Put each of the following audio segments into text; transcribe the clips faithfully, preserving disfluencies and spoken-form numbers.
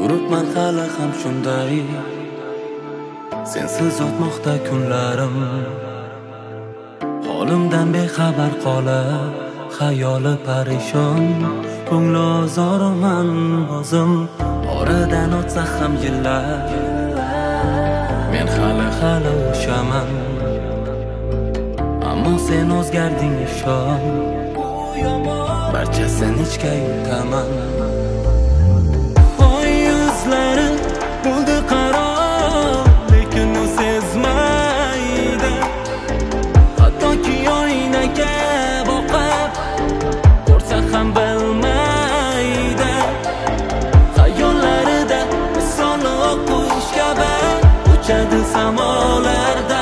Yuribman hali ham shunday, sensiz o'tmoqda kunlarim. Holimdan bexabar qolib, xayoli parishon, ko'ngli ozorman o'zim. Oradan o'tsa ham yillar, men hali hali o'shaman. Ammo sen o'zgarding, ishon, barchasini ichga yutaman. Oy yuzlari bo'ldi qaro, lekin u sezmaydi. Hattoki oynaga boqib ko'rsa ham bilmaydi. Xayollarida misoli o'qish kabi uchadi samolarda.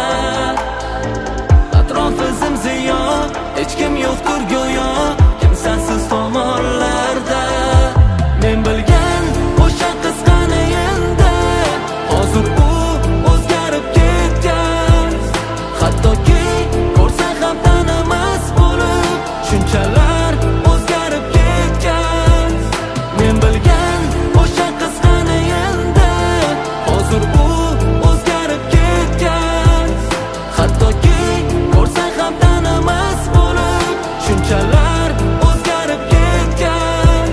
Atrofi zimziyo, hech kim yo'qdir go'yo, kimsasiz tomonlarda. Men bilgan o'sha qiz qani endi, hozir u o'zgarib ketgan. Hattoki ko'rsa ham tanimas bo'lib, shunchalar o'zgarib ketgan. Men bilgan o'sha qiz qani endi, hozir u o'zgarib ketgan. Hattoki ko'rsa ham tanimas bo'lib, shunchalar o'zgarib ketgan.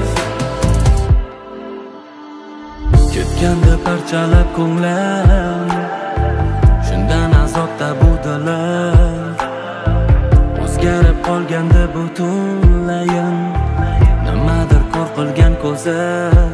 Ketganda parchalab ko'nglim, shundan azobda bu dilim. O'zgarib qolganda butunlayin, nimadir ko'r qilgan ko'zim.